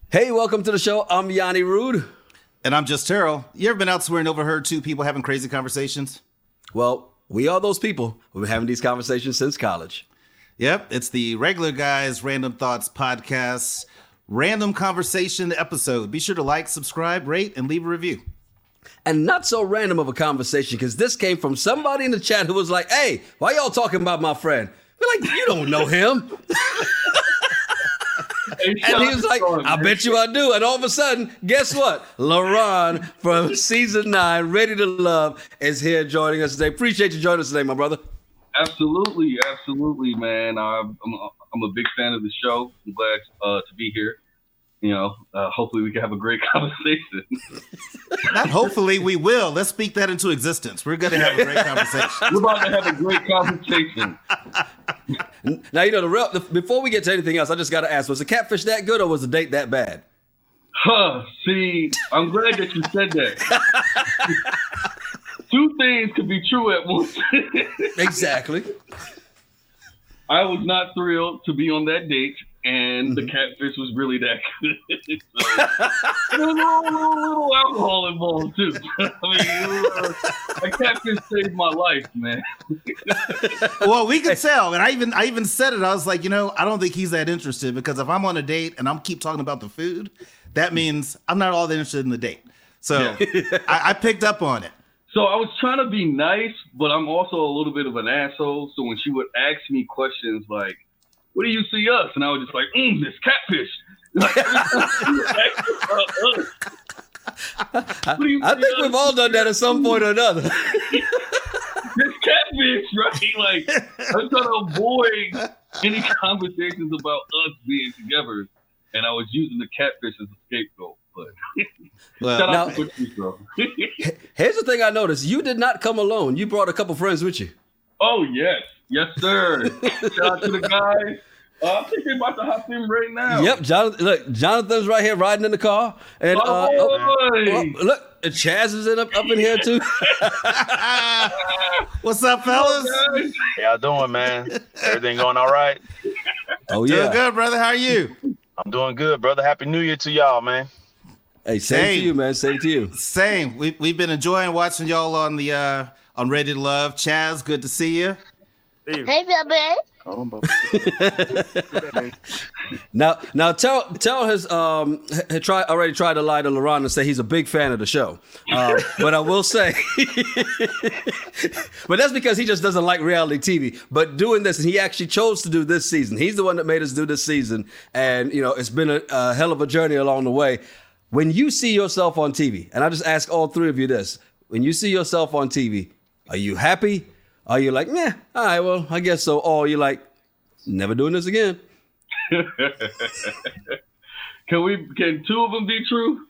Hey, welcome to the show. I'm Yanni Rude. And I'm Just Terrell. You ever been out somewhere and overheard two people having crazy conversations? Well, we are those people. We've been having these conversations since college. Yep, it's the Regular Guys Random Thoughts Podcast, random conversation episode. Be sure to like, subscribe, rate, and leave a review. And not so random of a conversation, because this came from somebody in the chat who was like, hey, why y'all talking about my friend? We're like, you don't know him. And he was like, I bet you I do. And all of a sudden, guess what? LaRon from season 9, Ready to Love, is here joining us today. Appreciate you joining us today, my brother. Absolutely, man. I'm a big fan of the show. I'm glad to be here. You know, hopefully we can have a great conversation. Not hopefully, we will. Let's speak that into existence. We're going to have a great conversation. We're about to have a great conversation. Now, you know, before we get to anything else, I just got to ask, was the catfish that good or was the date that bad? See, I'm glad that you said that. Two things could be true at once. Exactly. I was not thrilled to be on that date. And the catfish was really that good. So, there was a little alcohol involved, too. I mean, that catfish saved my life, man. Well, we could tell. And I even said it. I was like, I don't think he's that interested, because if I'm on a date and I'm keep talking about the food, that means I'm not all that interested in the date. So yeah. I picked up on it. So I was trying to be nice, but I'm also a little bit of an asshole. So when she would ask me questions like, what do you see us? And I was just like, this catfish. I think we've all done that at some point or another. This catfish, right? Like, I'm trying to avoid any conversations about us being together. And I was using the catfish as a scapegoat. But shout out to Patrice, bro. Here's the thing I noticed. You did not come alone. You brought a couple friends with you. Oh, yes. Yes, sir. Shout out to the guys. I think they're about to hop in right now. Yep, Jonathan's right here riding in the car. And look, Chaz is up in here too. What's up, fellas? How y'all doing, man? Everything going all right? Oh, yeah. Doing good, brother. How are you? I'm doing good, brother. Happy New Year to y'all, man. Hey, same to you, man. Same to you. Same. We've been enjoying watching y'all on the on Ready to Love. Chaz, good to see you. Hey, baby. Now, tell has already tried to lie to LaRon and say he's a big fan of the show, but I will say, but that's because he just doesn't like reality TV. But doing this, and he actually chose to do this season. He's the one that made us do this season, and it's been a hell of a journey along the way. When you see yourself on TV, and I just ask all three of you this: when you see yourself on TV, are you happy? Are you like, all right, well, I guess so. Or you're like, never doing this again. Can two of them be true?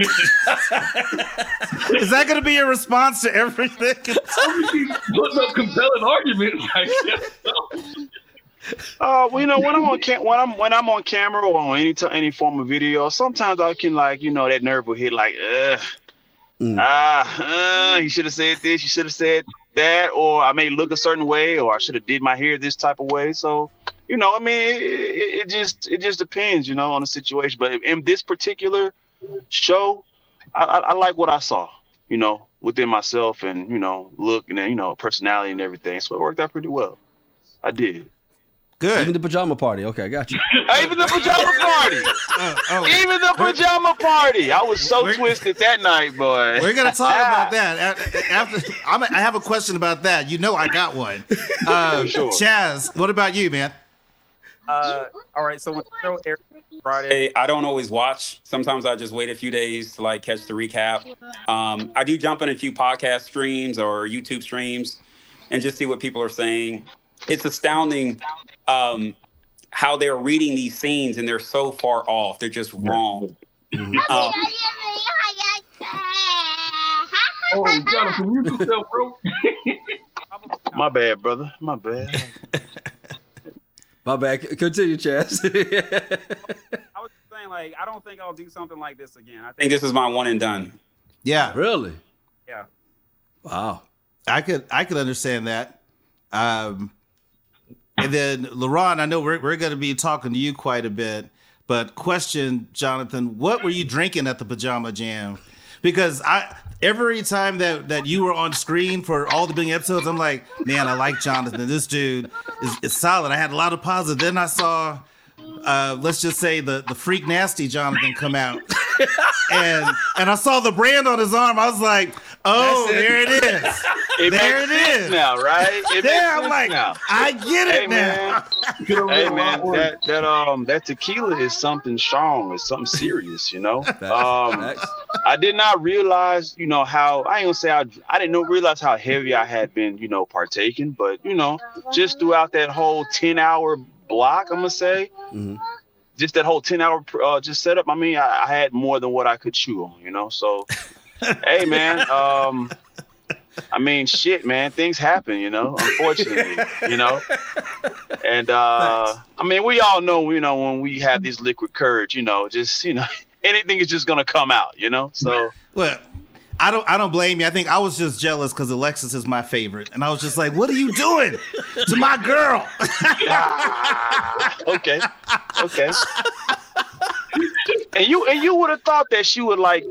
Is that going to be your response to everything? Putting up compelling arguments, I guess so. When I'm on camera or on any form of video, sometimes I can that nerve will hit like, you should have said this, you should have said that, or I may look a certain way, or I should have did my hair this type of way. So, it just depends, on the situation. But in this particular show, I like what I saw, within myself and, look and, personality and everything. So it worked out pretty well. I did. Good. Even the pajama party. Okay, I got you. Even the pajama party. Even the pajama party. I was so twisted that night, boy. We're going to talk about that. I have a question about that. I got one. Sure. Chaz, what about you, man? All right, so when the show airs Friday, I don't always watch. Sometimes I just wait a few days to catch the recap. I do jump in a few podcast streams or YouTube streams and just see what people are saying. It's astounding how they're reading these scenes and they're so far off. They're just wrong. Jonathan, mute yourself, bro. My bad, brother. My bad. My bad. Continue, Chaz. I was just saying, I don't think I'll do something like this again. I think this is my one and done. Yeah. Really? Yeah. Wow. I could understand that. And then LaRon, I know we're going to be talking to you quite a bit, But question, Jonathan, what were you drinking at the Pajama Jam? Because every time that you were on screen for all the big episodes, I'm like, man, I like Jonathan. This dude is solid. I had a lot of positive. Then I saw, let's just say the freak nasty Jonathan come out. and I saw the brand on his arm. I was like, oh, there it is. There it is now, right? I'm like, now. I get it now. Hey man, that tequila is something strong. It's something serious, you know. I did not realize, you know, how I ain't gonna say I didn't realize how heavy I had been, you know, partaking, but you know, just throughout that whole 10-hour block, I'm gonna say. Mm-hmm. Just that whole 10-hour just setup. I mean, I had more than what I could chew on, you know. So, hey, man. I mean, shit, man. Things happen, you know. Unfortunately, you know. And I mean, we all know, you know, when we have this liquid courage, you know, just anything is just gonna come out, you know. So, well, I don't blame you. I think I was just jealous because Alexis is my favorite, and I was just like, "What are you doing to my girl?" Okay. And you would have thought that she would like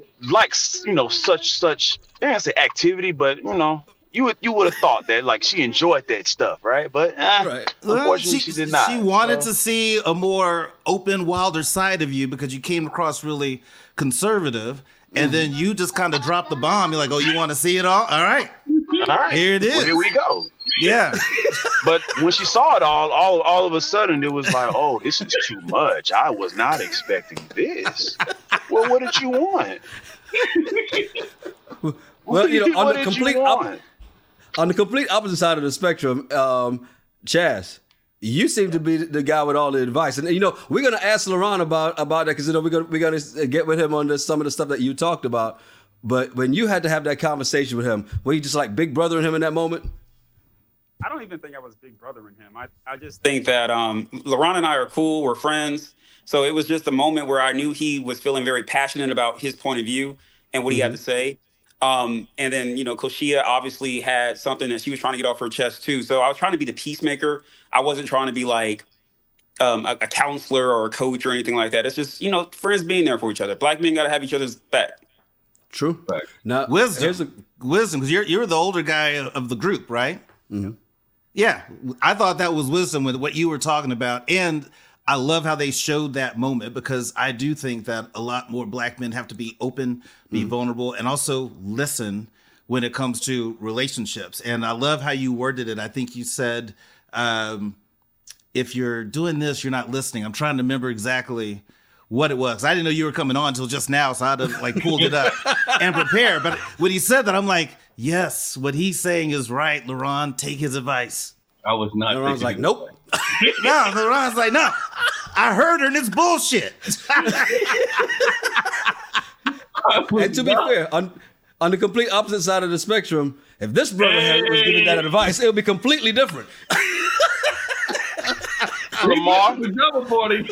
such I can't say activity, but you know, you would have thought that like she enjoyed that stuff, right? But unfortunately, she did not. She wanted to see a more open, wilder side of you because you came across really conservative. And then you just kind of drop the bomb. You're like, oh, you want to see it all? All right. Here it is. Well, here we go. Yeah. But when she saw it all of a sudden, it was like, oh, this is too much. I was not expecting this. Well, what did you want? Well, you know, on the complete opposite side of the spectrum, Chaz, you seem to be the guy with all the advice, and you know we're gonna ask Laurent about that because you know we're gonna get with him on some of the stuff that you talked about. But when you had to have that conversation with him, were you just like big brothering him in that moment? I don't even think I was big brothering him. I just think that Laurent and I are cool. We're friends. So it was just a moment where I knew he was feeling very passionate about his point of view and what he had to say. And then, you know, Koshia obviously had something that she was trying to get off her chest too. So I was trying to be the peacemaker. I wasn't trying to be like a counselor or a coach or anything like that. It's just, you know, friends being there for each other. Black men got to have each other's back. True. Now, wisdom, because you're the older guy of the group, right? Mm-hmm. Yeah, I thought that was wisdom with what you were talking about. And I love how they showed that moment because I do think that a lot more Black men have to be open, be vulnerable, and also listen when it comes to relationships. And I love how you worded it. I think you said, if you're doing this, you're not listening. I'm trying to remember exactly what it was. I didn't know you were coming on until just now, so I had to like pulled it up and prepare. But when he said that, I'm like, yes, what he's saying is right. Laurent, take his advice. I was not. Laurent's like, nope. No, Laurent's like, no. I heard her and it's bullshit. And to be fair, on the complete opposite side of the spectrum, if this brother was giving that advice, it would be completely different. Lamar, pajama party.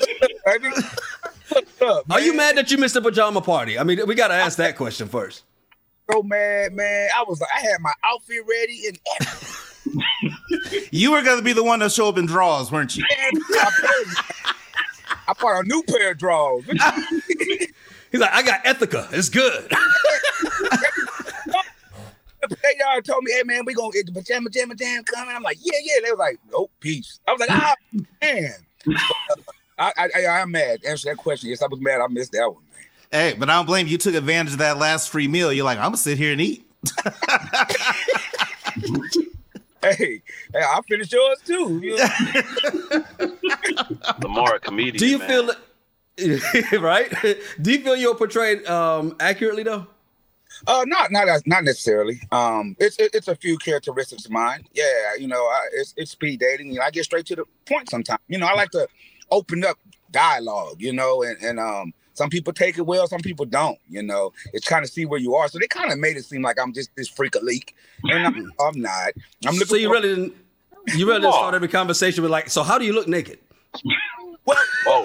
Are you mad that you missed the pajama party? I mean, we got to ask that question first. So mad, man. I was like, I had my outfit ready and everything. You were going to be the one that show up in drawers, weren't you? I bought a new pair of drawers. He's like, I got Ethica. It's good. They y'all told me, hey, man, we going to get the pajama jam coming. I'm like, yeah. They was like, nope, peace. I was like, man. I'm mad. Answer that question. Yes, I was mad. I missed that one, man. Hey, but I don't blame you. You took advantage of that last free meal. You're like, I'm going to sit here and eat. Hey, I finished yours too. You know? Lamar, a comedian. Do you man. feel right? Do you feel you're portrayed accurately though? Not necessarily. It's a few characteristics of mine. Yeah, you know, it's speed dating. You know, I get straight to the point sometimes. You know, I like to open up dialogue. You know, and some people take it well, some people don't. You know, it's kind of see where you are. So they kind of made it seem like I'm just this freak of leak, and I'm not. I'm looking. So you really didn't start every conversation with like, so how do you look naked? What? Whoa.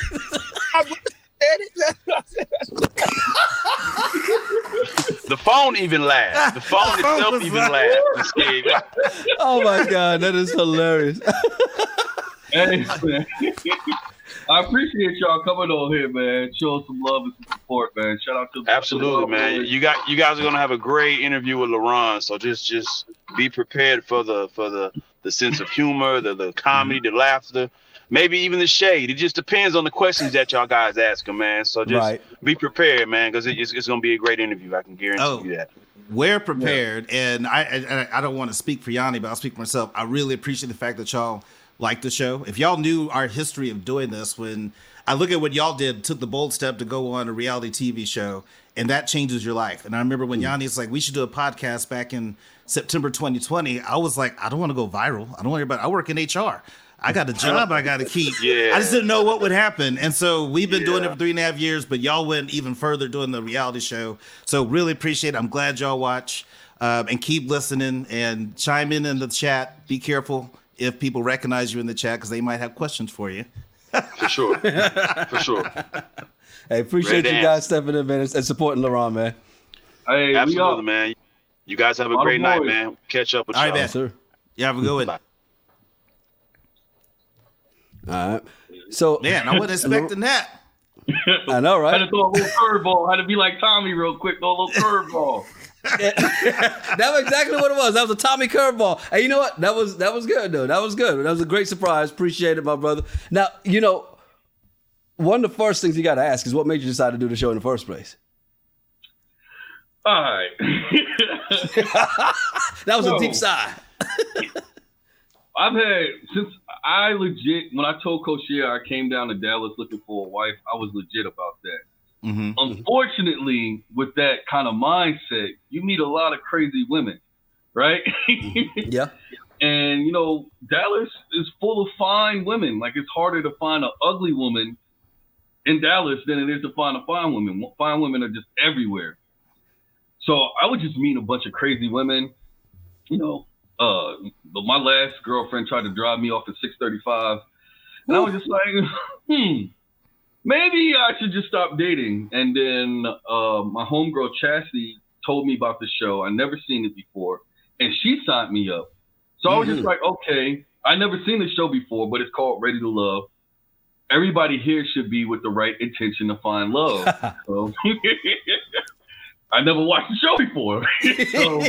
The phone even laughed. The phone itself even laughed. Oh my God, that is hilarious. I appreciate y'all coming on here, man. Showing some love and some support, man. Shout out to absolutely, man. You guys are gonna have a great interview with LaRon. So just be prepared for the sense of humor, the comedy, the laughter, maybe even the shade. It just depends on the questions that y'all guys ask him, man. So just be prepared, man, because it's gonna be a great interview. I can guarantee you that. We're prepared, and I don't want to speak for Yanni, but I'll speak for myself. I really appreciate the fact that y'all like the show. If y'all knew our history of doing this, when I look at what y'all did, took the bold step to go on a reality TV show, and that changes your life. And I remember when Yanni's like, we should do a podcast back in September 2020. I was like, I don't want to go viral. I don't want everybody. I work in HR. I got a job I got to keep. I just didn't know what would happen. And so we've been doing it for 3.5 years, but y'all went even further doing the reality show. So really appreciate it. I'm glad y'all watch and keep listening and chime in the chat. Be careful if people recognize you in the chat because they might have questions for you. For sure. For sure. Hey, appreciate you guys stepping in, man, and supporting LaRon, man. Hey, absolutely, man. You guys have a great night, man. Catch up with y'all. All right, man. Sir. Yeah, have a good one. Bye. All right. So, man, I wasn't expecting that. I know, right? I had to throw a little curveball. I had to be like Tommy real quick, throw a little curveball. That was exactly what it was. That was a Tommy curveball. And you know what? That was good, though. That was good. That was a great surprise. Appreciate it, my brother. Now, one of the first things you got to ask is what made you decide to do the show in the first place? All right. That was a deep sigh. I've had, since I legit, when I told Coach I came down to Dallas looking for a wife, I was legit about that. Mm-hmm. Unfortunately, with that kind of mindset, you meet a lot of crazy women, right? Yeah. And, Dallas is full of fine women. Like, it's harder to find an ugly woman in Dallas than it is to find a fine woman. Fine women are just everywhere. So I was just meeting a bunch of crazy women. My last girlfriend tried to drive me off at 6:35, and I was just like, maybe I should just stop dating. And then my homegirl Chastity told me about the show. I never seen it before, and she signed me up. So I was just like, okay, I never seen the show before, but it's called Ready to Love. Everybody here should be with the right intention to find love. So I never watched the show before. So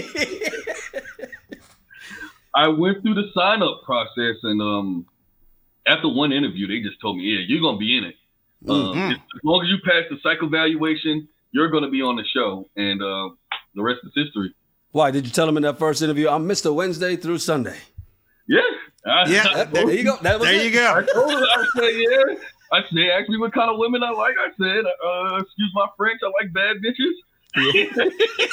I went through the sign-up process, and after one interview, they just told me, yeah, you're going to be in it. As long as you pass the psych evaluation, you're going to be on the show, and the rest is history. Why? Did you tell them in that first interview, I'm Mr. Wednesday through Sunday? Yeah. There you go. That was there it. you go. I told her, I said, yeah. I said, ask me what kind of women I like. I said, excuse my French, I like bad bitches. Yeah.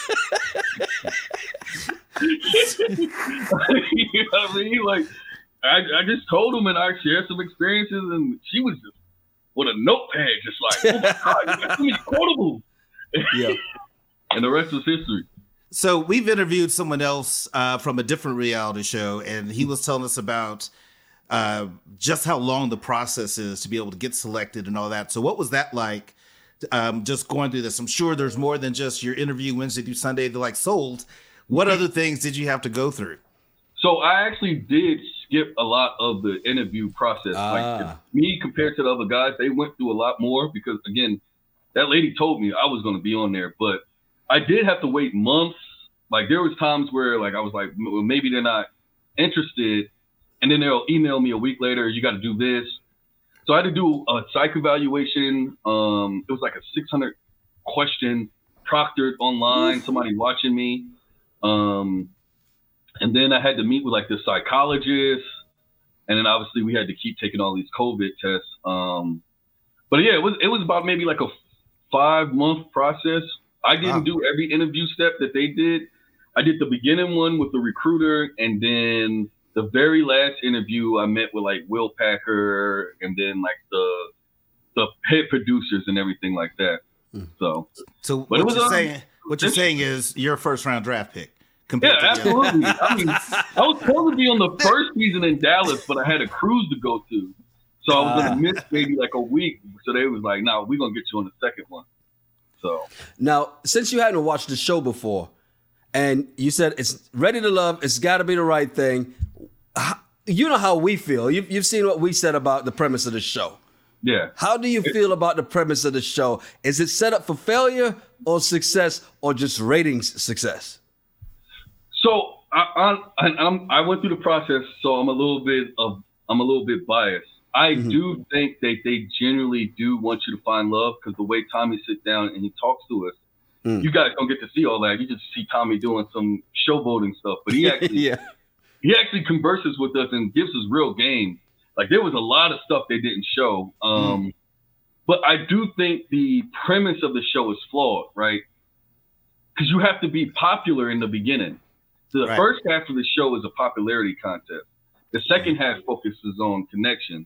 You know what I mean? Like, I just told him, and I shared some experiences, and she was just with a notepad, just like, oh my God, you got too many quotables. Yeah. And the rest was history. So we've interviewed someone else from a different reality show, and he was telling us about just how long the process is to be able to get selected and all that. So what was that like? Just going through this, I'm sure there's more than just your interview Wednesday through Sunday. They're like sold. What other things did you have to go through? So I actually did skip a lot of the interview process. Like me compared to the other guys, they went through a lot more because, again, that lady told me I was going to be on there, but I did have to wait months. Like there was times where like I was like, well, maybe they're not interested, and then they'll email me a week later. You got to do this. So I had to do a psych evaluation. It was like a 600 question proctored online, somebody watching me. And then I had to meet with like the psychologist. And then obviously we had to keep taking all these COVID tests. But yeah, it was about maybe like a 5-month process. I didn't do every interview step that they did. I did the beginning one with the recruiter, and then the very last interview I met with like Will Packer, and then like the head producers and everything like that. So what you're saying is your first round draft pick. Yeah, absolutely. I mean, I was supposed to be on the first season in Dallas, but I had a cruise to go to. So I was going to miss maybe like a week. So they was like, no, we're going to get you on the second one. So now, since you hadn't watched the show before, and you said it's Ready to Love, it's got to be the right thing. You know how we feel. You've seen what we said about the premise of the show. Yeah. How do you feel about the premise of the show? Is it set up for failure or success, or just ratings success? So I went through the process, so I'm a little bit biased. I do think that they generally do want you to find love, because the way Tommy sits down and he talks to us, you guys don't get to see all that. You just see Tommy doing some showboating stuff, but he actually he actually converses with us and gives us real game. Like, there was a lot of stuff they didn't show, but I do think the premise of the show is flawed, right? Because you have to be popular in the beginning. The first half of the show is a popularity contest. The second half focuses on connections.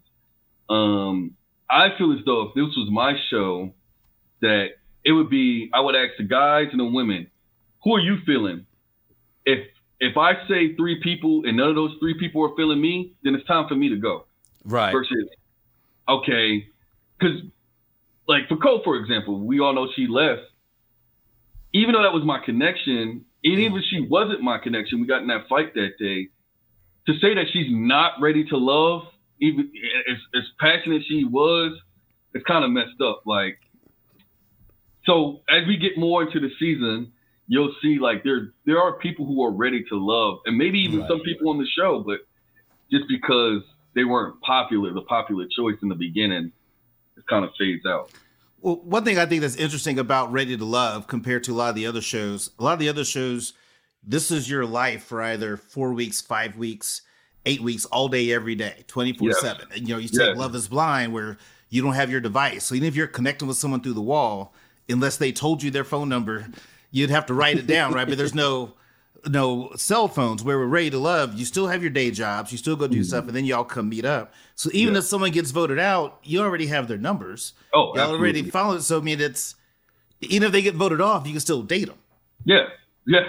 I feel as though if this was my show, that it would be, I would ask the guys and the women, who are you feeling? If I say 3 people and none of those 3 people are feeling me, then it's time for me to go. Right. Versus, okay, because like for Cole, for example, we all know she left. Even though that was my connection, and even if she wasn't my connection, we got in that fight that day. To say that she's not ready to love, even as passionate as she was, it's kind of messed up. Like, so as we get more into the season, you'll see like there are people who are ready to love, and maybe even some people on the show, but just because they weren't popular, the popular choice in the beginning, it kind of fades out. Well, one thing I think that's interesting about Ready to Love compared to a lot of the other shows, this is your life for either 4 weeks, 5 weeks, 8 weeks, all day, every day, 24/7. And, you take Love is Blind, where you don't have your device. So even if you're connecting with someone through the wall, unless they told you their phone number, you'd have to write it down, right? But there's no cell phones. Where we're Ready to Love, you still have your day jobs, you still go do stuff, and then y'all come meet up. So even if someone gets voted out, you already have their numbers. Oh, y'all already followed. So I mean, it's even if they get voted off, you can still date them. Yeah. Yes.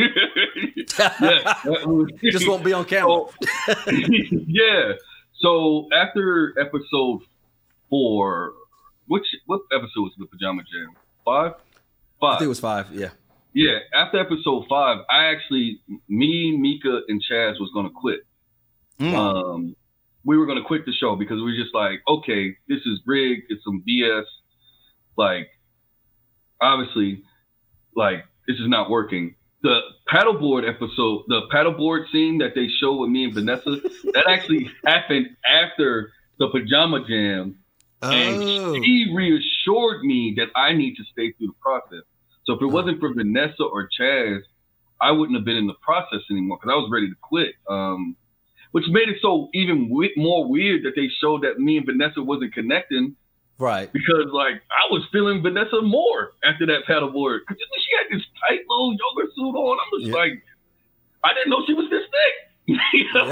Just won't be on camera. Yeah. So after episode 4, what episode was the Pajama Jam? 5? 5. I think it was 5. Yeah. Yeah. After episode 5, me, Mika, and Chaz was gonna quit. We were gonna quit the show because we were just like, okay, this is rigged. It's some BS. Like, obviously, like, this is not working. The paddleboard episode, the paddleboard scene that they show with me and Vanessa, that actually happened after the Pajama Jam. And she reassured me that I need to stay through the process. So if it wasn't for Vanessa or Chaz, I wouldn't have been in the process anymore because I was ready to quit. Which made it so even more weird that they showed that me and Vanessa wasn't connecting. Right. Because, like, I was feeling Vanessa more after that paddleboard. Because she had this tight little yoga suit on. I'm just like, I didn't know she was this thick. You know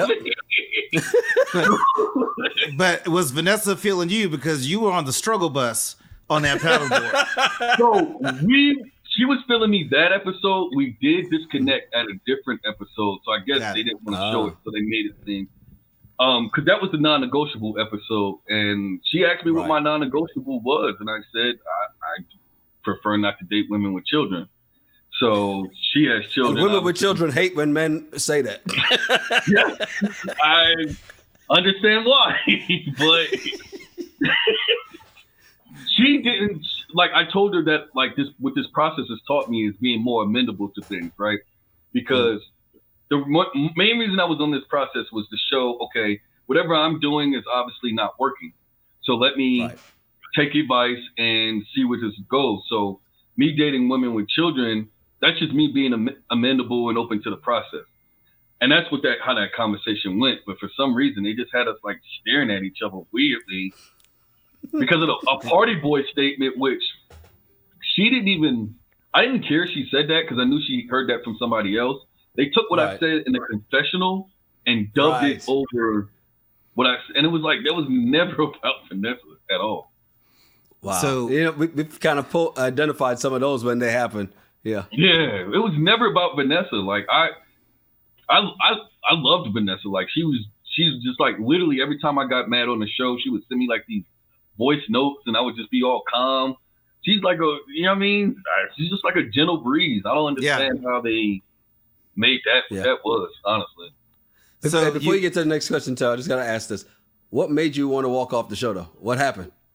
what I mean? But was Vanessa feeling you because you were on the struggle bus on that paddleboard? So she was feeling me that episode. We did disconnect at a different episode. So I guess they didn't want to show it. So they made it seem. Because that was the non-negotiable episode, and she asked me what my non-negotiable was, and I said I prefer not to date women with children. So she has children. And women with children hate when men say that. Yeah, I understand why, but she didn't. Like, I told her that, like, this what this process has taught me is being more amenable to things, right? Because the main reason I was on this process was to show, okay, whatever I'm doing is obviously not working. So let me take advice and see where this goes. So me dating women with children, that's just me being amenable and open to the process. And that's how that conversation went. But for some reason, they just had us like staring at each other weirdly because of a party boy statement, which she didn't even, I didn't care she said that because I knew she heard that from somebody else. They took what I said in the confessional and dubbed it over what I said. And it was like, that was never about Vanessa at all. Wow. So, we've kind of identified some of those when they happen. Yeah. Yeah. It was never about Vanessa. Like, I loved Vanessa. Like, she's just like, literally every time I got mad on the show, she would send me like these voice notes and I would just be all calm. She's like you know what I mean? She's just like a gentle breeze. I don't understand how they made that was, honestly. So before you get to the next question, Tal, I just got to ask this. What made you want to walk off the show, though? What happened?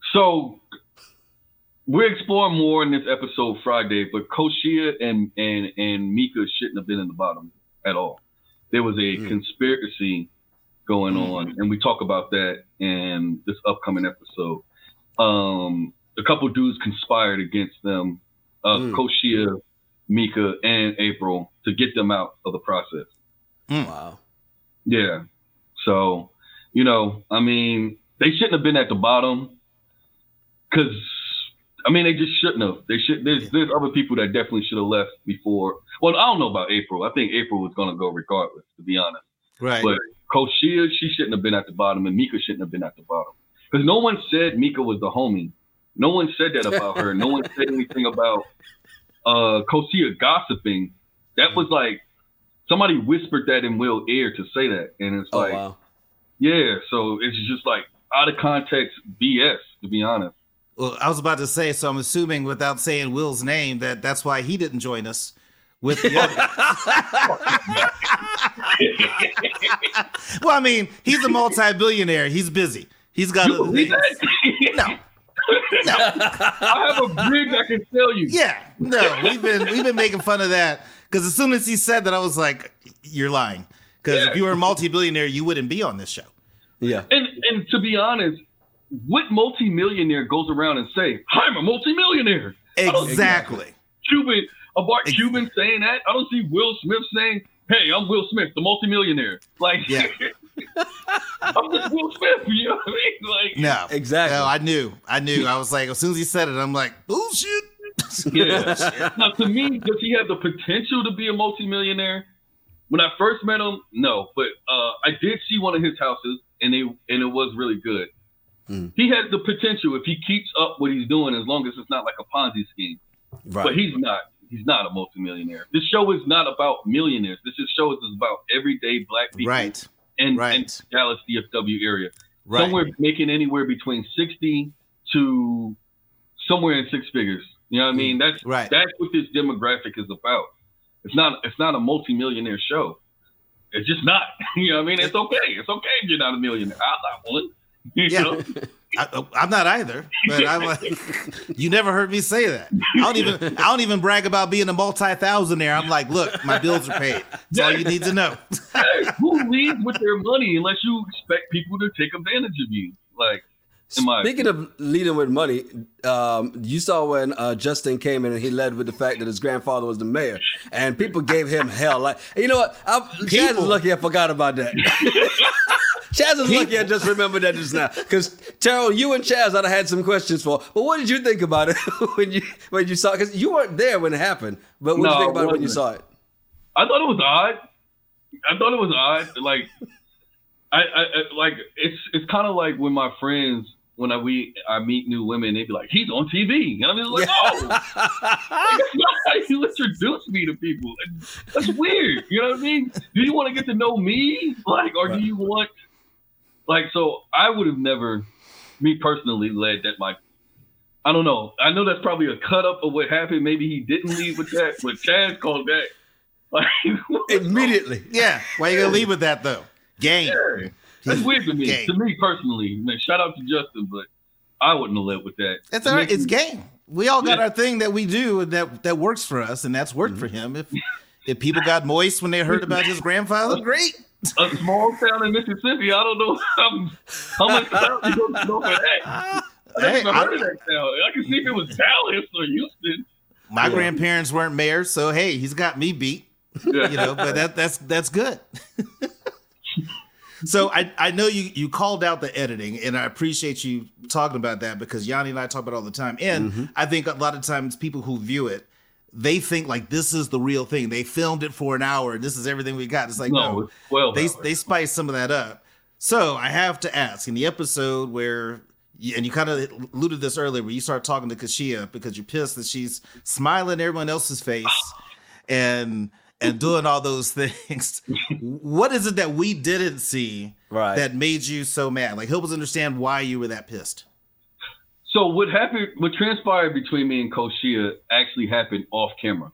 So we're exploring more in this episode Friday, but Koshia and Mika shouldn't have been in the bottom at all. There was a conspiracy going on, and we talk about that in this upcoming episode. A couple dudes conspired against them, Koshia, Mika, and April, to get them out of the process. Wow. Yeah. So, you know, I mean, they shouldn't have been at the bottom because, I mean, they just shouldn't have. They should. There's other people that definitely should have left before. Well, I don't know about April. I think April was going to go regardless, to be honest. Right. But Koshia, she shouldn't have been at the bottom, and Mika shouldn't have been at the bottom. Because no one said Mika was the homie. No one said that about her. No one said anything about Koshia gossiping. That was like, somebody whispered that in Will's ear to say that. And it's like, wow. Yeah, so it's just like out of context BS, to be honest. Well, I was about to say, so I'm assuming without saying Will's name that that's why he didn't join us with the other. Well, I mean, he's a multi-billionaire. He's busy. He's got other things. No. I have a brig I can tell you. Yeah, no, we've been making fun of that because as soon as he said that, I was like, "You're lying." Because if you were a multi-billionaire, you wouldn't be on this show. Yeah, and to be honest, what multi-millionaire goes around and say, "I'm a multi-millionaire"? Exactly. Cuban saying that. I don't see Will Smith saying, "Hey, I'm Will Smith, the multi-millionaire." Like, yeah. I'm just Will Smith. You know what I mean? Like, no, exactly. No, I knew. I was like, as soon as he said it, I'm like, bullshit. Yeah. Now, to me, does he have the potential to be a multi-millionaire? When I first met him, no. But I did see one of his houses, and it was really good. He has the potential if he keeps up what he's doing, as long as it's not like a Ponzi scheme. Right. But he's not. He's not a multimillionaire. This show is not about millionaires. This show is about everyday black people in Dallas DFW area. Right. Somewhere making anywhere between 60 to somewhere in six figures. You know what I mean? That's what this demographic is about. It's not a multimillionaire show. It's just not. You know what I mean? It's okay. It's okay if you're not a millionaire. I'm not one. You know? I'm not either, but I'm like, you never heard me say that. I don't even brag about being a multi-thousandaire. I'm like, look, my bills are paid. That's all you need to know. Hey, who leads with their money unless you expect people to take advantage of you? Like, speaking of leading with money, you saw when Justin came in and he led with the fact that his grandfather was the mayor, and people gave him hell. Like, you know what? Chaz is lucky I forgot about that. Chaz is lucky I just remembered that just now. Because Terrell, you and Chaz I'd have had some questions for. But what did you think about it when you saw it? Because you weren't there when it happened. But what did you think about it when you saw it? I thought it was odd. Like, I like it's kind of like when my friends, when I meet new women, they be like, "He's on TV," and I'm just like, "Oh, that's not how you introduce me to people. That's weird." You know what I mean? Do you want to get to know me, like, or do you want, like? So I would have never, me personally, led that. Like, I don't know. I know that's probably a cut up of what happened. Maybe he didn't lead with that, but Chaz called that like immediately. Yeah, why you gonna lead with that though? Game. Yeah. That's weird to me. Game. To me personally, man, shout out to Justin, but I wouldn't have led with that. That's all right. It's game. We all got our thing that we do and that works for us, and that's worked for him. If people got moist when they heard about his grandfather, great. A small town in Mississippi, I don't know how much time you don't know for that. I never heard of that town. I can see if it was Dallas or Houston. My grandparents weren't mayors, so hey, he's got me beat. Yeah. You know, but that's good. So I know you called out the editing, and I appreciate you talking about that because Yanni and I talk about it all the time. And I think a lot of times people who view it, they think like this is the real thing. They filmed it for an hour, and this is everything we got. It's like no, they spice some of that up. So I have to ask, in the episode where, and you kind of alluded this earlier, where you start talking to Koshia because you're pissed that she's smiling in everyone else's face and doing all those things. What is it that we didn't see that made you so mad? Like, help us understand why you were that pissed. So what transpired between me and Koshia actually happened off camera.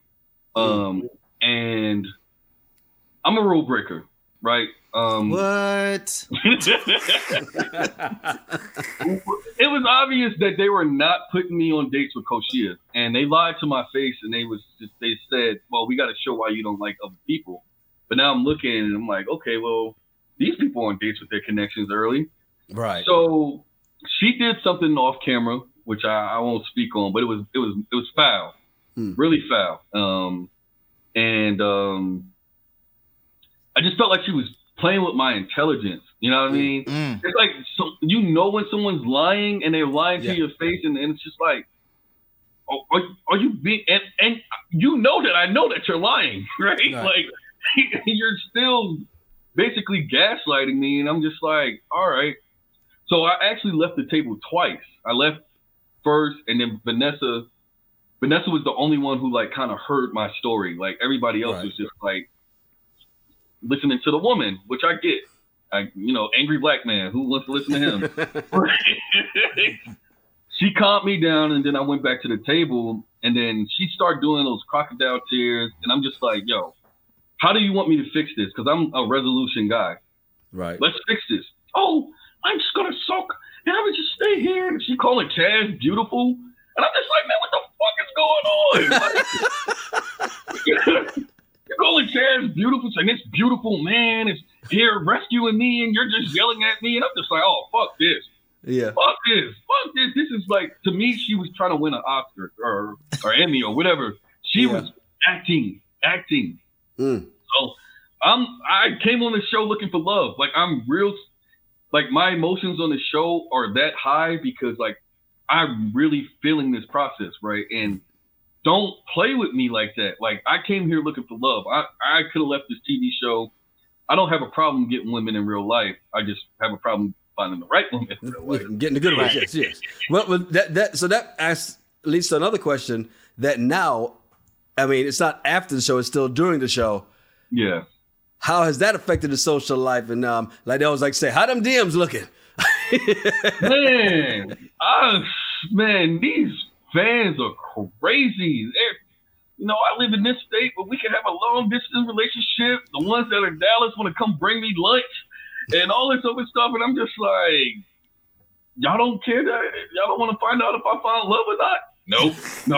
And I'm a rule breaker, right? What? It was was obvious that they were not putting me on dates with Koshia, and they lied to my face, and they said, well, we got to show why you don't like other people. But now I'm looking and I'm like, okay, well, these people are on dates with their connections early. Right. So she did something off camera, which I won't speak on, but it was foul, really foul. I just felt like she was playing with my intelligence. You know what I mean? It's like, so, when someone's lying and they're lying to your face, and it's just like, oh, are you being, and you know that I know that you're lying, right? Like, you're still basically gaslighting me, and I'm just like, all right. So I actually left the table twice. I left first, and then Vanessa was the only one who like kind of heard my story. Like everybody else was just like listening to the woman, which I get. Angry black man, who wants to listen to him? She calmed me down, and then I went back to the table, and then she started doing those crocodile tears, and I'm just like, yo, how do you want me to fix this? Because I'm a resolution guy. Right. Let's fix this. Oh, I'm just gonna soak, and I would just stay here. And she calling Chaz beautiful, and I'm just like, man, what the fuck is going on? Like, you're calling Chaz beautiful, saying this beautiful man is here rescuing me, and you're just yelling at me, and I'm just like, oh, fuck this. Yeah. Fuck this. This is like, to me, she was trying to win an Oscar or Emmy or whatever. She was acting. So I came on the show looking for love. Like, I'm real, like, my emotions on the show are that high because, like, I'm really feeling this process, right? And don't play with me like that. Like, I came here looking for love. I could have left this TV show. I don't have a problem getting women in real life. I just have a problem finding the right woman in real life. Getting the good ones, yes. Well, that leads to another question that now, I mean, it's not after the show, it's still during the show. Yeah. How has that affected the social life? And like they always like to say, how them DMs looking? Man, these fans are crazy. I live in this state, but we can have a long distance relationship. The ones that are in Dallas want to come bring me lunch and all this other stuff. And I'm just like, y'all don't care that y'all don't want to find out if I found love or not. Nope.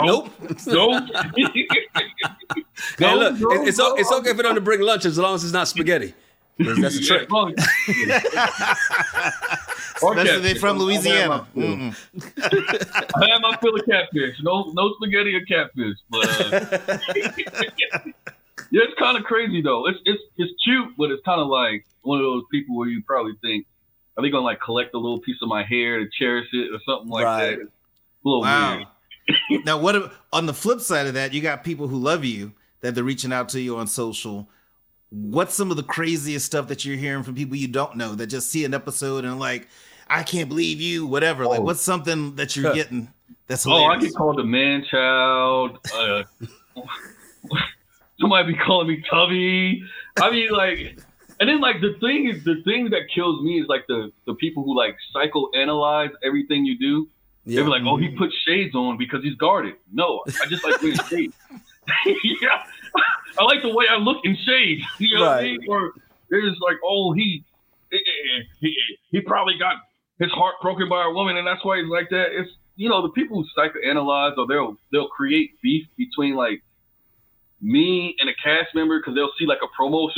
Hey, look, it's okay if it don't bring lunch as long as it's not spaghetti. That's a trick. Especially if they're from Louisiana. I have my fill of catfish. No spaghetti or catfish. But yeah, it's kind of crazy though. It's cute, but it's kind of like one of those people where you probably think, are they gonna like collect a little piece of my hair to cherish it or something like that? It's a little weird. Now, on the flip side of that, you got people who love you that they're reaching out to you on social. What's some of the craziest stuff that you're hearing from people you don't know that just see an episode and like, I can't believe you, whatever. Like, what's something that you're getting that's hilarious? I get called a man child. Somebody be calling me Tubby. I mean, like, and then like the thing that kills me is like the people who like psychoanalyze everything you do. Yeah. They be like, oh, he put shades on because he's guarded. No, I just like wearing shades. Yeah. I like the way I look in shade. You know what I mean? Or it's like, oh, he probably got his heart broken by a woman, and that's why he's like that. It's the people who psychoanalyze, or they'll create beef between like me and a cast member because they'll see like a promo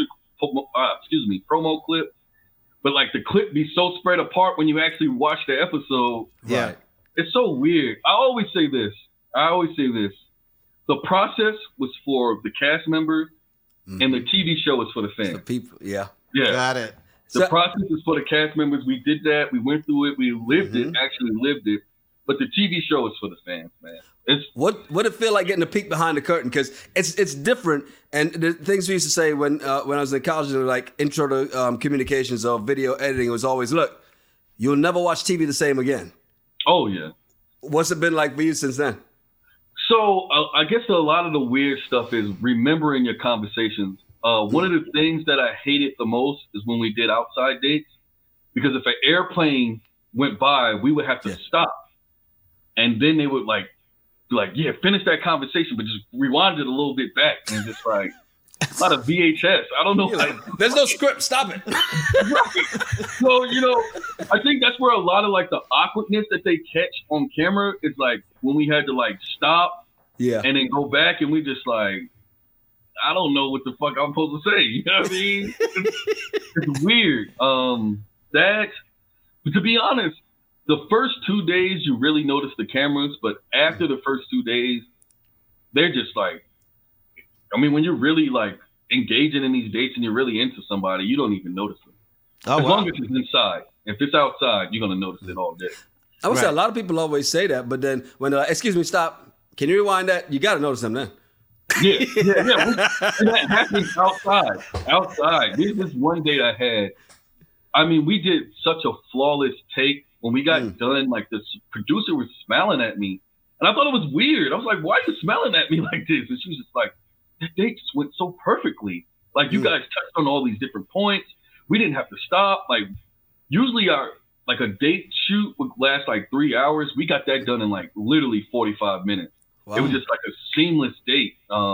clip, but like the clip be so spread apart when you actually watch the episode. Yeah, it's so weird. I always say this. The process was for the cast members, and the TV show was for the fans. The people, yeah. Got it. The process is for the cast members. We did that. We went through it. We lived it. But the TV show is for the fans, man. What it feel like getting a peek behind the curtain? Because it's different. And the things we used to say when I was in college, like intro to communications or video editing, was always, look, you'll never watch TV the same again. Oh yeah. What's it been like for you since then? So I guess a lot of the weird stuff is remembering your conversations. One of the things that I hated the most is when we did outside dates, because if an airplane went by, we would have to stop. And then they would be like, yeah, finish that conversation, but just rewind it a little bit back. And just like, a lot of VHS. I don't know. Like, there's no script. Stop it. Right. So, I think that's where a lot of like the awkwardness that they catch on camera is like when we had to like stop and then go back and we just like, I don't know what the fuck I'm supposed to say. You know what I mean? It's weird. But to be honest, the first 2 days you really notice the cameras, but after the first 2 days, they're just like, I mean, when you're really like engaging in these dates and you're really into somebody, you don't even notice them. As long as it's inside. If it's outside, you're gonna notice it all day. I would say a lot of people always say that, but then when they're like, excuse me, stop. Can you rewind that? You got to notice them then. Yeah. And that happens outside. There's this one date I had. I mean, we did such a flawless take. When we got done, like the producer was smiling at me. And I thought it was weird. I was like, why are you smiling at me like this? And she was just like, that date just went so perfectly. Like you guys touched on all these different points. We didn't have to stop. Like usually a date shoot would last like 3 hours. We got that done in like literally 45 minutes. Wow. It was just like a seamless date.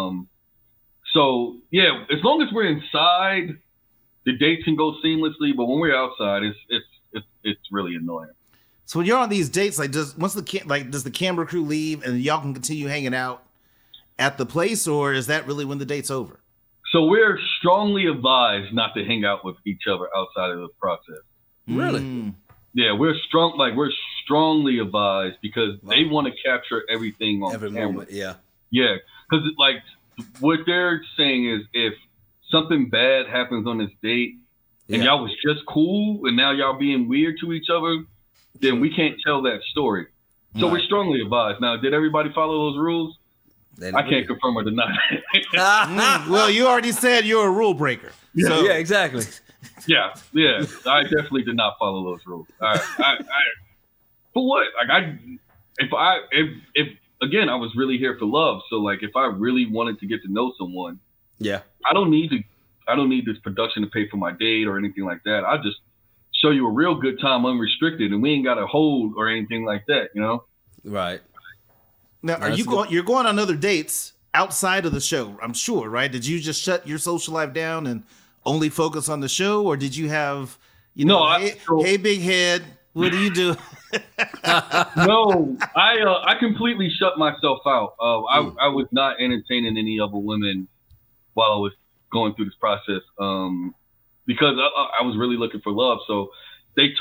So yeah, as long as we're inside, the dates can go seamlessly. But when we're outside, it's really annoying. So when you're on these dates, like does the camera crew leave and y'all can continue hanging out at the place, or is that really when the date's over? So we're strongly advised not to hang out with each other outside of the process. Really? Yeah, we're strongly advised because they want to capture everything on every camera. moment. Yeah, because like what they're saying is if something bad happens on this date and y'all was just cool and now y'all being weird to each other, then we can't tell that story. So we're strongly advised. Now, did everybody follow those rules? I can't confirm or deny. Well, you already said you're a rule breaker. So. Yeah, exactly. Yeah. I definitely did not follow those rules. For what? Like if again, I was really here for love. So like, if I really wanted to get to know someone, I don't need this production to pay for my date or anything like that. I just show you a real good time, unrestricted, and we ain't got to hold or anything like that. Right. Now, you're going on other dates outside of the show, I'm sure, right? Did you just shut your social life down and only focus on the show, or did you have, hey, big head, what do you do? No, I completely shut myself out. I was not entertaining any other women while I was going through this process because I was really looking for love. So they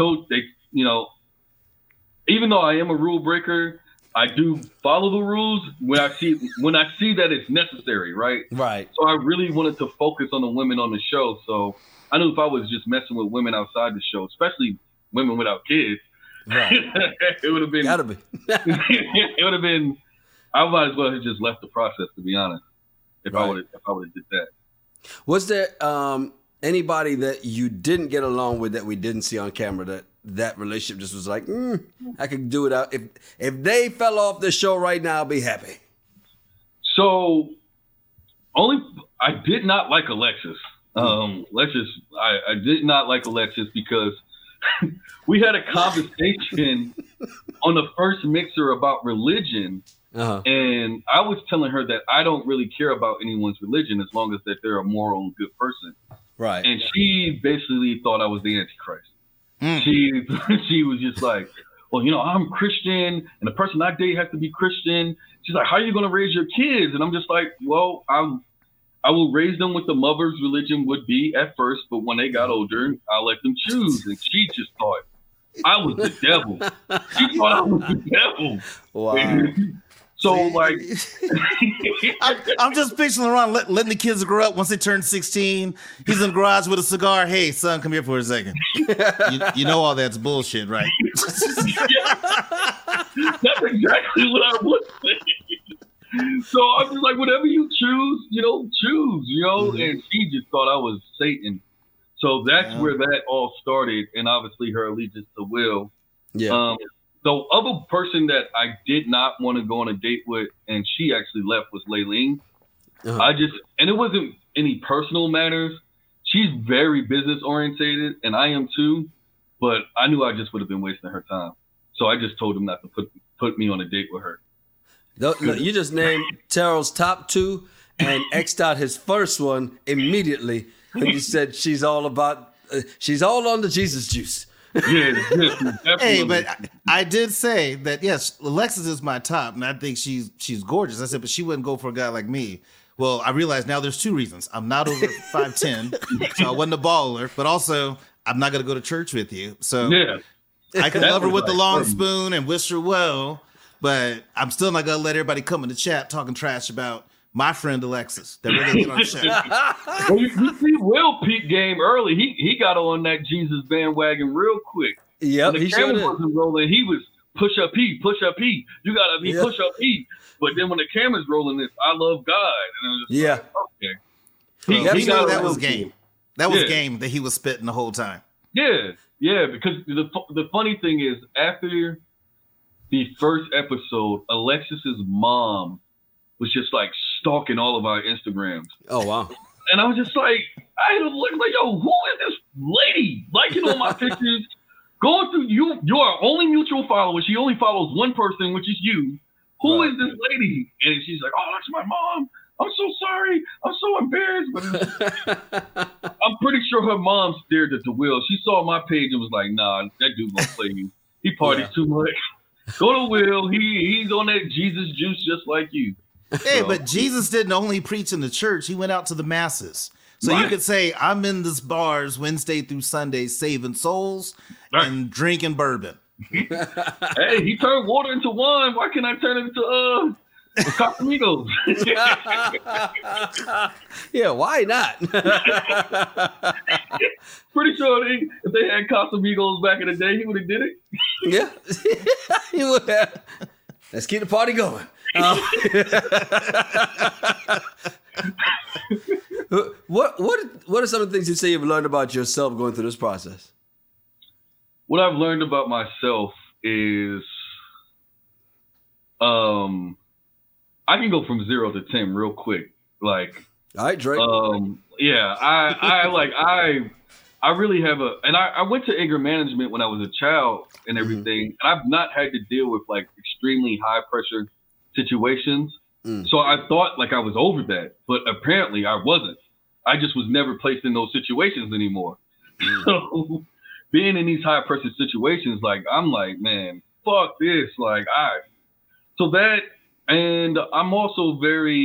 even though I am a rule breaker, I do follow the rules when I see that it's necessary, right? Right. So I really wanted to focus on the women on the show. So I knew if I was just messing with women outside the show, especially women without kids, right. it would have been. Gotta be. It would have been. I might as well have just left the process, to be honest. If I would have did that. Was there anybody that you didn't get along with that we didn't see on camera that relationship just was like, I could do it out. If they fell off the show right now, I'll be happy. So I did not like Alexis. I did not like Alexis because we had a conversation on the first mixer about religion. And I was telling her that I don't really care about anyone's religion as long as that they're a moral and good person. Right. And she basically thought I was the Antichrist. She was just like, well, I'm Christian and the person I date has to be Christian. She's like, how are you going to raise your kids? And I'm just like, well, I will raise them what the mother's religion would be at first, but when they got older, I'll let them choose. And she just thought I was the devil. She thought I was the devil. Wow. So like, I'm just picturing around letting the kids grow up. Once they turn 16, he's in the garage with a cigar. Hey, son, come here for a second. You know all that's bullshit, right? That's exactly what I was saying. So I'm just like, whatever you choose, choose, And she just thought I was Satan. So that's where that all started, and obviously her allegiance to Will. Yeah. The other person that I did not want to go on a date with, and she actually left, was Layleen. And it wasn't any personal matters. She's very business orientated, and I am too. But I knew I just would have been wasting her time, so I just told him not to put me on a date with her. You just named Terrell's top 2 and X'd out his first one immediately when you said she's all on the Jesus juice. Yeah, Hey, but I did say that, yes, Alexis is my top, and I think she's gorgeous. I said, but she wouldn't go for a guy like me. Well, I realize now there's two reasons. I'm not over 5'10", so I wasn't a baller, but also I'm not going to go to church with you. So yeah. I can love her with the long spoon and wish her well, but I'm still not going to let everybody come in the chat talking trash about my friend Alexis. They're really get on the chat. Well, you see Will peak game early. He got on that Jesus bandwagon real quick. Yep, when the camera wasn't rolling, he was push up P. You gotta be push up P. But then when the camera's rolling, it's I love God. And I was just like, okay. He knew that was game. That was game that he was spitting the whole time. Yeah, because the funny thing is, after the first episode, Alexis's mom was just like stalking all of our Instagrams. Oh, wow. And I was just like, I was looking like, yo, who is this lady liking all my pictures? Going through you are only mutual followers. She only follows one person, which is you. Who is this lady? And she's like, oh, that's my mom. I'm so sorry. I'm so embarrassed. But I'm pretty sure her mom stared at the wheel. She saw my page and was like, nah, that dude gonna play you. He parties too much. Go to Will. He's on that Jesus juice just like you. Hey, but Jesus didn't only preach in the church. He went out to the masses. So you could say, I'm in this bars Wednesday through Sunday saving souls and drinking bourbon. Hey, he turned water into wine. Why can't I turn it into Casamigos? Yeah, why not? Pretty sure if they had Casamigos back in the day, he would have did it. Yeah, he would have. Let's keep the party going. What are some of the things you say you've learned about yourself going through this process? What I've learned about myself is I can go from 0 to 10 real quick. Like, all right, Drake. Yeah, I really have and I went to anger management when I was a child and everything. And I've not had to deal with like extremely high pressure situations. So I thought like I was over that, but apparently I wasn't. I just was never placed in those situations anymore. So being in these high pressure situations, like I'm like, man, fuck this. Like so that, and I'm also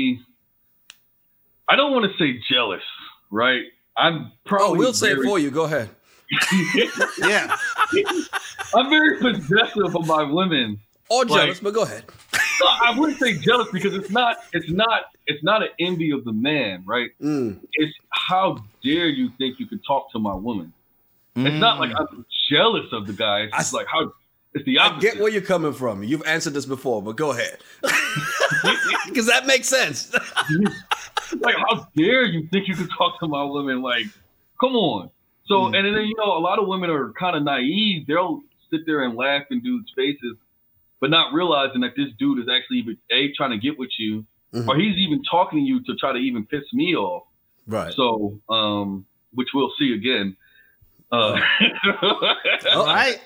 I don't want to say jealous, right? I'm probably. We'll say it for you. Go ahead. Yeah. I'm very possessive of my women. Or jealous, but go ahead. I wouldn't say jealous because it's not an envy of the man, right? It's how dare you think you can talk to my woman? It's not like I'm jealous of the guy. It's like it's the opposite. I get where you're coming from. You've answered this before, but go ahead. Because that makes sense. Like, how dare you think you can talk to my woman? Like, come on. So, and then, a lot of women are kind of naive. They'll sit there and laugh in dudes' faces, but not realizing that this dude is actually even trying to get with you, or he's even talking to you to try to even piss me off. Right. So, which we'll see again. All right.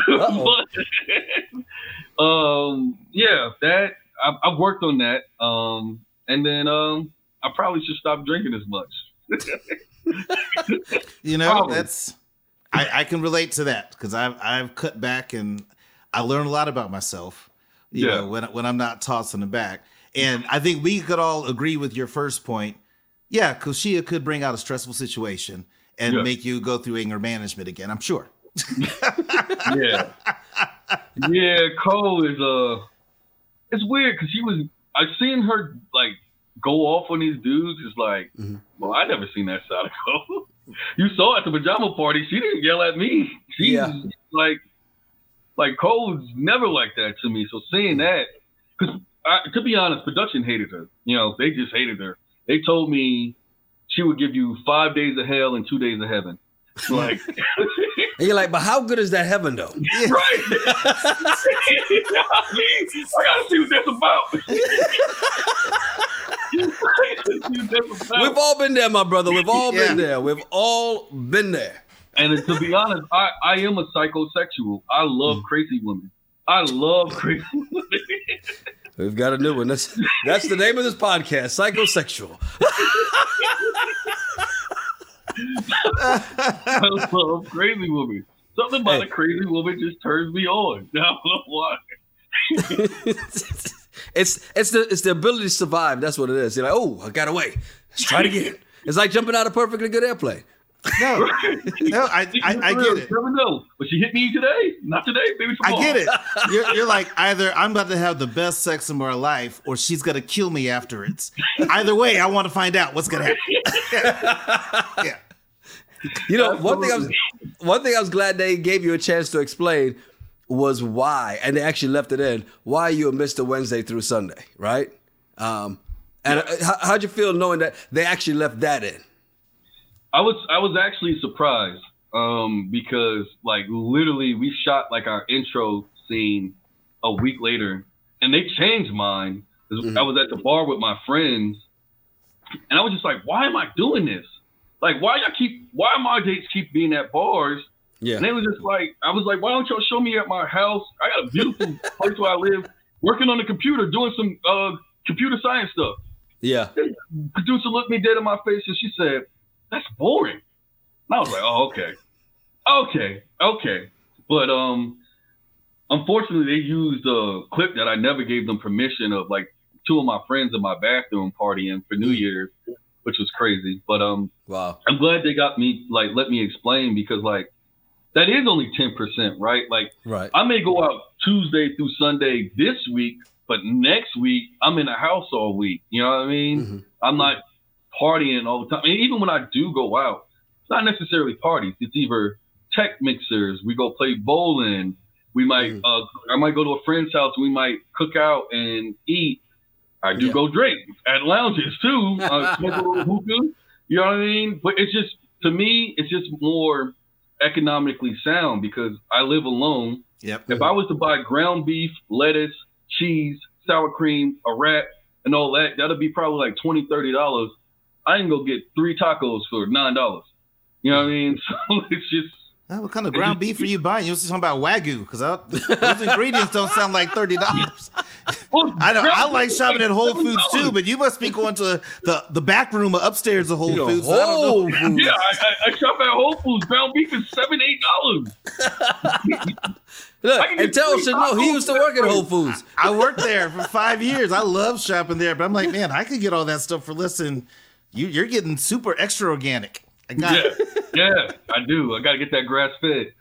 Yeah, that I've worked on that. And then I probably should stop drinking as much. That's I can relate to that because I've cut back and I learned a lot about myself. You know, when I'm not tossing it back. And I think we could all agree with your first point. Yeah, Koshia could bring out a stressful situation and make you go through anger management again, I'm sure. Yeah, Cole is it's weird because I've seen her like go off on these dudes. It's like, well, I never seen that side of Cole. You saw at the pajama party, she didn't yell at me. She's like Cole's never like that to me. So seeing that, because to be honest, production hated her. They just hated her. They told me she would give you 5 days of hell and 2 days of heaven. Like, and you're like, but how good is that heaven though? Right. I gotta see what that's about. We've all been there, my brother. We've all been there. We've all been there. And to be honest, I am a psychosexual. I love crazy women. I love crazy women. We've got a new one. That's the name of this podcast, Psychosexual. I love crazy women. Something about a crazy woman just turns me on. I don't know why. It's the ability to survive. That's what it is. You're like, oh, I got away. Let's try it again. It's like jumping out of perfectly good airplane. No, I get it. Never know. But she hit me today. Not today. Maybe tomorrow. I get it. You're like, either I'm about to have the best sex of my life, or she's gonna kill me afterwards. Either way, I want to find out what's gonna happen. Yeah. You know, one thing I was glad they gave you a chance to explain was why, and they actually left it in, why you were Mr. Wednesday through Sunday, right? And how'd you feel knowing that they actually left that in? I was actually surprised because like literally we shot like our intro scene a week later, and they changed mine. I was at the bar with my friends, and I was just like, why am I doing this? Like, why my dates keep being at bars? Yeah. And they was just like, I was like, why don't y'all show me at my house? I got a beautiful place where I live, working on the computer, doing some computer science stuff. Yeah. The producer looked me dead in my face and she said, that's boring. And I was like, oh, okay. But unfortunately, they used a clip that I never gave them permission of, like two of my friends in my bathroom partying for New Year's, which was crazy. But wow, I'm glad they got me, like, let me explain, because like that is only 10%, right? Like, right. I may go out Tuesday through Sunday this week, but next week I'm in the house all week. You know what I mean? Mm-hmm. I'm not partying all the time. And even when I do go out, it's not necessarily parties. It's either tech mixers. We go play bowling. We might, I might go to a friend's house. We might cook out and eat. I do go drink at lounges too. Smoke a little hookah. You know what I mean? But it's just, to me, it's just more economically sound because I live alone. Yep. If I was to buy ground beef, lettuce, cheese, sour cream, a wrap, and all that, that'd be probably like $20, $30. I can go get 3 tacos for $9. You know what I mean? So it's just. What kind of ground beef are you buying? You was talking about Wagyu, because those ingredients don't sound like $30. I know. I like shopping at Whole Foods too, but you must be going to the back room or upstairs of Whole Foods. Whole Foods. Yeah, I shop at Whole Foods. Ground beef is $7, $8. Look, and tell us, no, he used to work at Whole Foods. I worked there for 5 years. I love shopping there, but I'm like, man, I could get all that stuff for less than you're getting super extra organic. I got it. Yeah, I do. I got to get that grass fed.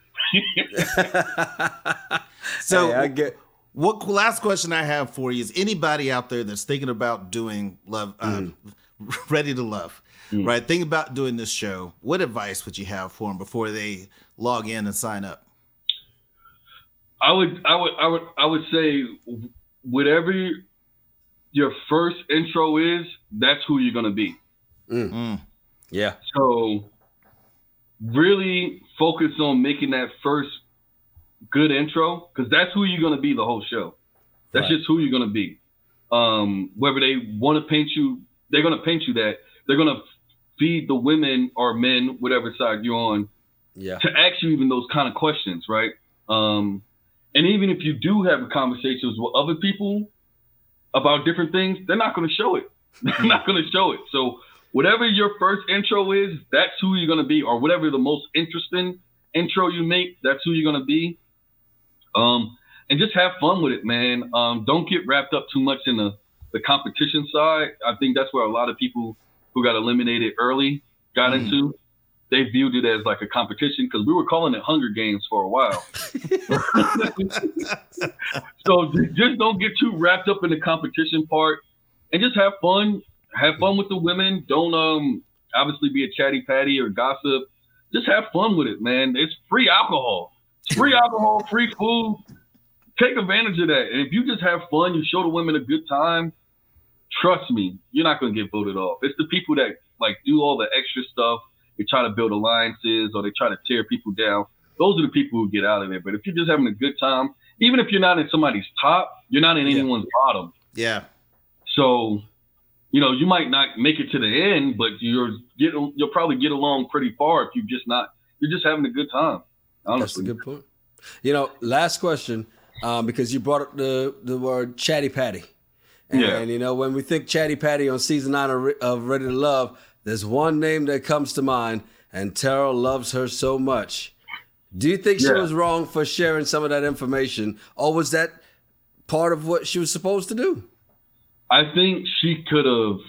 So, hey, last question I have for you is: anybody out there that's thinking about doing love, Ready to Love, right? Think about doing this show. What advice would you have for them before they log in and sign up? I would say whatever your first intro is, that's who you're gonna be. Yeah. So really focus on making that first good intro, because that's who you're going to be the whole show. That's just who you're going to be. Whether they want to paint you, they're going to paint you that. They're going to feed the women or men, whatever side you're on, to ask you even those kind of questions, right? And even if you do have conversations with other people about different things, they're not going to show it. They're not going to show it. So whatever your first intro is, that's who you're going to be, or whatever the most interesting intro you make, that's who you're going to be. And just have fun with it, man. Don't get wrapped up too much in the competition side. I think that's where a lot of people who got eliminated early got into. They viewed it as like a competition, because we were calling it Hunger Games for a while. So just don't get too wrapped up in the competition part, and just have fun. Have fun with the women. Don't obviously be a chatty patty or gossip. Just have fun with it, man. It's free alcohol. It's free alcohol, free food. Take advantage of that. And if you just have fun, you show the women a good time, trust me, you're not going to get voted off. It's the people that like do all the extra stuff. They try to build alliances or they try to tear people down. Those are the people who get out of there. But if you're just having a good time, even if you're not in somebody's top, you're not in anyone's bottom. Yeah. So, you know, you might not make it to the end, but you'll probably get along pretty far if you're just having a good time. Honestly. That's a good point. You know, last question, because you brought up the word chatty patty. And, you know, when we think Chatty Patty on season 9 of Ready to Love, there's one name that comes to mind, and Terrell loves her so much. Do you think she was wrong for sharing some of that information, or was that part of what she was supposed to do? I think she could have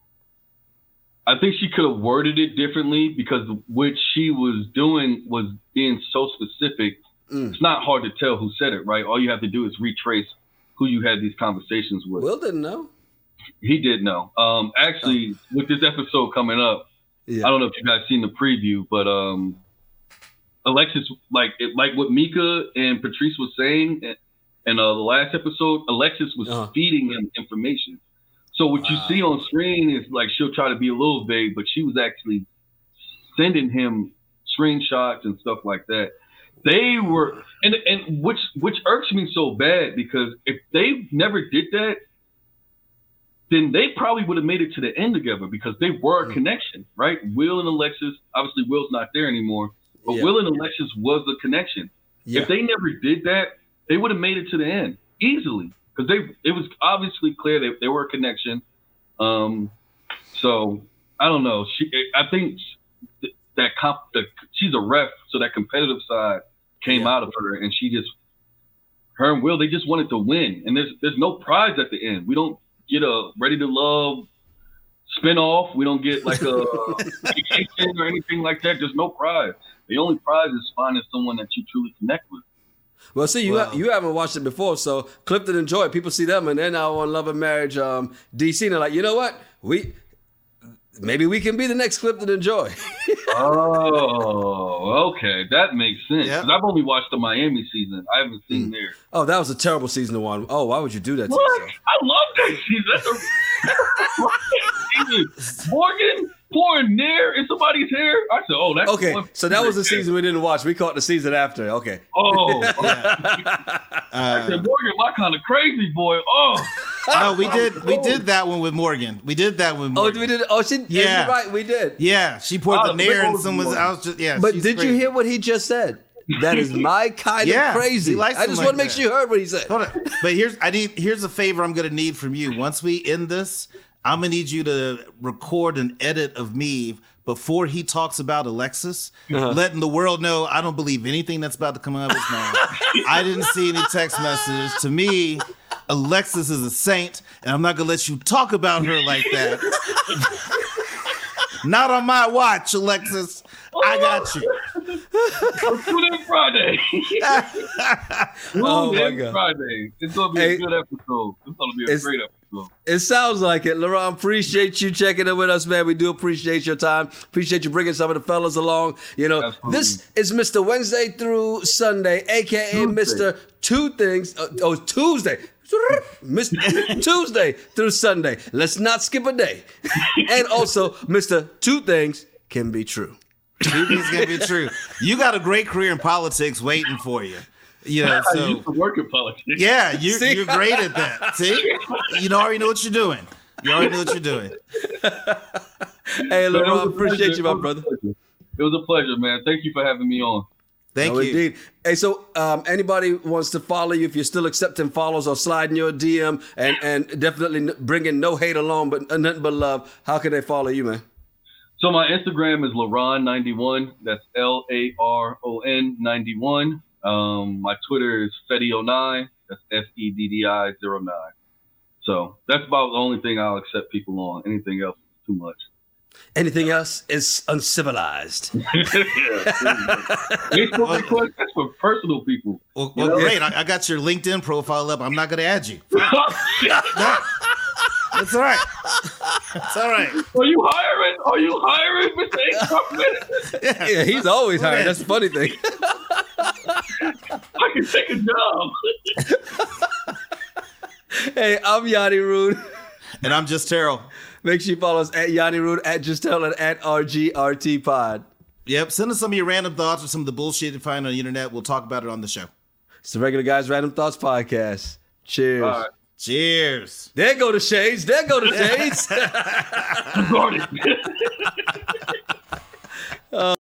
worded it differently, because what she was doing was being so specific. It's not hard to tell who said it, right? All you have to do is retrace who you had these conversations with. Will didn't know. He did know. Actually, with this episode coming up, I don't know if you guys seen the preview, but Alexis, like what Mika and Patrice was saying in the last episode, Alexis was feeding him information. So what you see on screen is like she'll try to be a little vague, but she was actually sending him screenshots and stuff like that. They were, and which irks me so bad, because if they never did that, then they probably would have made it to the end together, because they were a connection, right? Will and Alexis, obviously Will's not there anymore, but Will and Alexis was the connection. If they never did that, they would have made it to the end easily, because it was obviously clear that they were a connection. So I don't know. I think that she's a ref, so that competitive side came out of her, and her and Will, they just wanted to win, and there's no prize at the end. We don't get a Ready to Love spinoff. We don't get like a vacation or anything like that. There's no prize. The only prize is finding someone that you truly connect with. Well, see, you haven't watched it before, so Clifton and Joy, people see them, and they're now on Love and Marriage DC, and they're like, you know what? Maybe we can be the next Clifton and Joy. Oh, okay. That makes sense. Because I've only watched the Miami season. I haven't seen theirs. Oh, that was a terrible season one. Oh, why would you do that to yourself? What? I love that season. Morgan pouring nair in somebody's hair. I said, oh, that's okay. So that was the season we didn't watch. We caught the season after. Okay. Oh. I said, Morgan, my kind of crazy boy. Oh. No, we did that one with Morgan. We did that with Morgan. Oh, we did. Oh, you're right. We did. Yeah, she poured the nair in someone's. But did you hear what he just said? That is my kind of crazy. I just want to make sure you heard what he said. Hold on. But here's a favor I'm going to need from you. Once we end this, I'm going to need you to record an edit of me before he talks about Alexis, letting the world know I don't believe anything that's about to come out of his mouth. I didn't see any text messages. To me, Alexis is a saint, and I'm not going to let you talk about her like that. Not on my watch, Alexis. I got you. Tune in Friday. Oh my God. Friday. It's going to be a good episode. It's going to be a great episode. It sounds like it. LaRon, appreciate you checking in with us, man. We do appreciate your time. Appreciate you bringing some of the fellas along. You know, Absolutely. This is Mr. Wednesday through Sunday, a.k.a. Mr. Two Things. Tuesday. Mr. Tuesday through Sunday. Let's not skip a day. And also, Mr. Two Things Can Be True. Two things can be true. You got a great career in politics waiting for you. You know, so I used to work in politics. Yeah, you're great at that. See, you already know what you're doing. You already know what you're doing. Hey, LaRon, appreciate you, my brother. It was a pleasure, man. Thank you for having me on. Thank you. Indeed. Hey, so anybody wants to follow you, if you're still accepting follows or sliding your DM and definitely bringing no hate along, but nothing but love, how can they follow you, man? So my Instagram is LaRon91. That's LARON 91. My Twitter is Feddy09. That's FEDDI09. So that's about the only thing I'll accept people on. Anything else is too much. Anything else is uncivilized. Facebook request, that's for personal people. Well, great. I got your LinkedIn profile up. I'm not going to add you. It's all right. It's all right. Are you hiring, Mr. H. Yeah, he's always hiring. That's the funny thing. I can take a job. Hey, I'm Yanni Rude. And I'm Just Terrell. Make sure you follow us at Yanni Rude, at Just Terrell, and at RGRT Pod. Yep. Send us some of your random thoughts or some of the bullshit you find on the internet. We'll talk about it on the show. It's the Regular Guys Random Thoughts Podcast. Cheers. All right. Cheers. There go the shades. There go the shades.